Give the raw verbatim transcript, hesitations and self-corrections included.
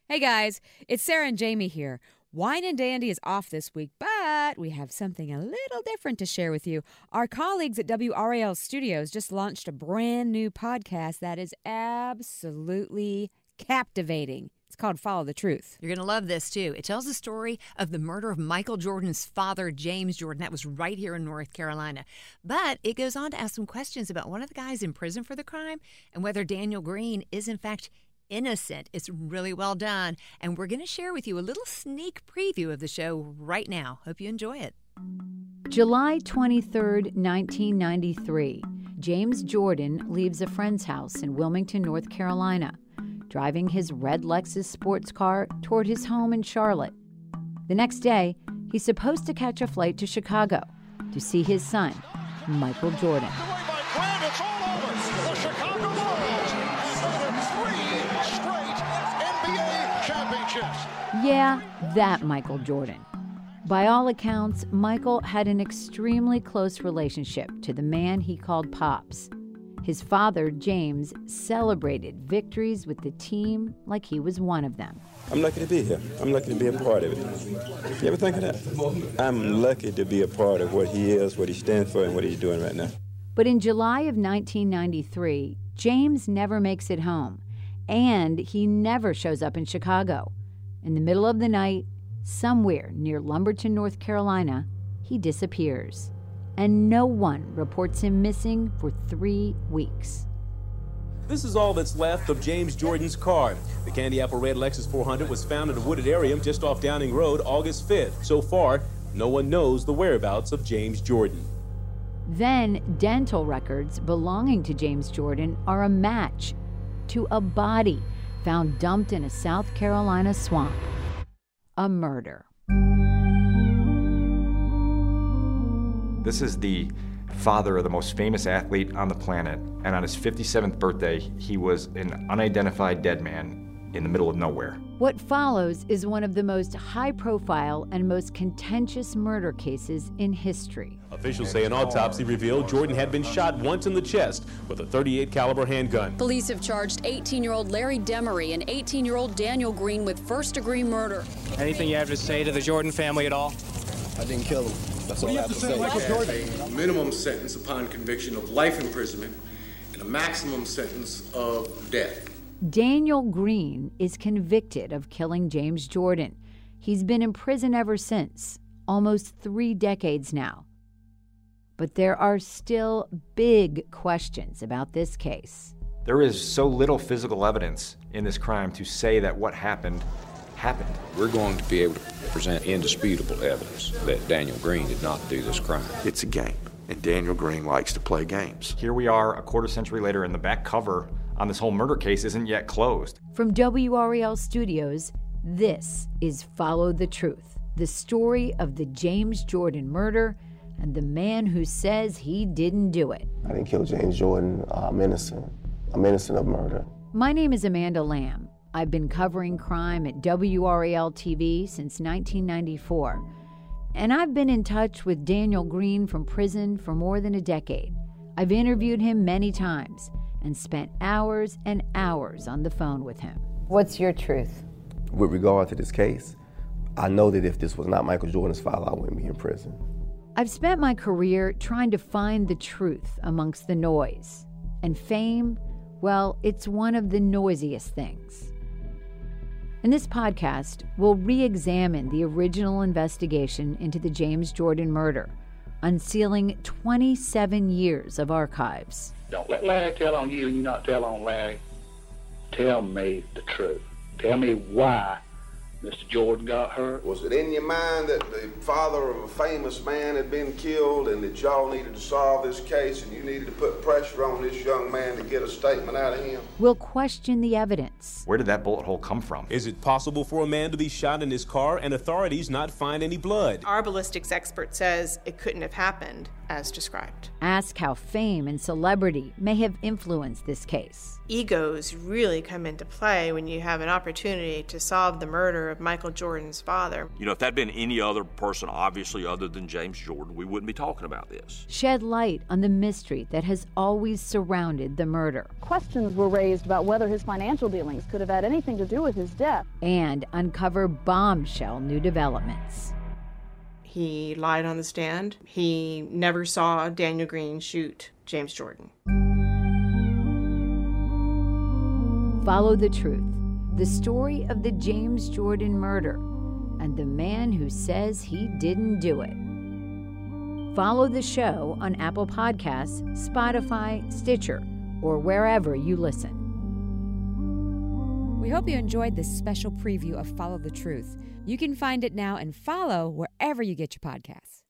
Hey guys, it's Sarah and Jamie here. Wine and Dandy is off this week, but we have something a little different to share with you. Our colleagues at W R A L Studios just launched a brand new podcast that is absolutely captivating. It's called Follow the Truth. You're going to love this, too. It tells the story of the murder of Michael Jordan's father, James Jordan. That was right here in North Carolina. But it goes on to ask some questions about one of the guys in prison for the crime and whether Daniel Green is, in fact, innocent. It's really well done. And we're going to share with you a little sneak preview of the show right now. Hope you enjoy it. July twenty-third, nineteen ninety-three. James Jordan leaves a friend's house in Wilmington, North Carolina, driving his red Lexus sports car toward his home in Charlotte. The next day, he's supposed to catch a flight to Chicago to see his son, Michael Jordan. Yeah, that Michael Jordan. By all accounts, Michael had an extremely close relationship to the man he called Pops. His father, James, celebrated victories with the team like he was one of them. I'm lucky to be here. I'm lucky to be a part of it. You ever think of that? I'm lucky to be a part of what he is, what he stands for, and what he's doing right now. But in July of nineteen ninety-three, James never makes it home, and he never shows up in Chicago. In the middle of the night, somewhere near Lumberton, North Carolina, he disappears. And no one reports him missing for three weeks. This is all that's left of James Jordan's car. The Candy Apple Red Lexus four hundred was found in a wooded area just off Downing Road August fifth. So far, no one knows the whereabouts of James Jordan. Then, dental records belonging to James Jordan are a match to a body found dumped in a South Carolina swamp. A murder. This is the father of the most famous athlete on the planet, and on his fifty-seventh birthday, he was an unidentified dead man in the middle of nowhere. What follows is one of the most high-profile and most contentious murder cases in history. Officials say an autopsy revealed Jordan had been shot once in the chest with a thirty-eight caliber handgun. Police have charged eighteen-year-old Larry Demery and eighteen-year-old Daniel Green with first-degree murder. Anything you have to say to the Jordan family at all? I didn't kill him. That's all I have to say. Michael Jordan. A minimum sentence upon conviction of life imprisonment and a maximum sentence of death. Daniel Green is convicted of killing James Jordan. He's been in prison ever since, almost three decades now. But there are still big questions about this case. There is so little physical evidence in this crime to say that what happened happened. We're going to be able to present indisputable evidence that Daniel Green did not do this crime. It's a game, and Daniel Green likes to play games. Here we are a quarter century later, and the back cover on this whole murder case isn't yet closed. From W R A L Studios, this is Follow the Truth, the story of the James Jordan murder and the man who says he didn't do it. I didn't kill James Jordan. Uh, I'm innocent. I'm innocent of murder. My name is Amanda Lamb. I've been covering crime at W R A L T V since nineteen ninety-four. And I've been in touch with Daniel Green from prison for more than a decade. I've interviewed him many times and spent hours and hours on the phone with him. What's your truth? With regard to this case, I know that if this was not Michael Jordan's father, I wouldn't be in prison. I've spent my career trying to find the truth amongst the noise. And fame, well, it's one of the noisiest things. In this podcast, we'll re-examine the original investigation into the James Jordan murder, unsealing twenty-seven years of archives. Don't let Larry tell on you and you not tell on Larry. Tell me the truth. Tell me why Mister Jordan got hurt. Was it in your mind that the father of a famous man had been killed and that y'all needed to solve this case and you needed to put pressure on this young man to get a statement out of him? We'll question the evidence. Where did that bullet hole come from? Is it possible for a man to be shot in his car and authorities not find any blood? Our ballistics expert says it couldn't have happened as described. Ask how fame and celebrity may have influenced this case. Egos really come into play when you have an opportunity to solve the murder of Michael Jordan's father. You know, if that'd been any other person, obviously other than James Jordan, we wouldn't be talking about this. Shed light on the mystery that has always surrounded the murder. Questions were raised about whether his financial dealings killings could have had anything to do with his death. And uncover bombshell new developments. He lied on the stand. He never saw Daniel Green shoot James Jordan. Follow the Truth, the story of the James Jordan murder and the man who says he didn't do it. Follow the show on Apple Podcasts, Spotify, Stitcher, or wherever you listen. We hope you enjoyed this special preview of Follow the Truth. You can find it now and follow wherever you get your podcasts.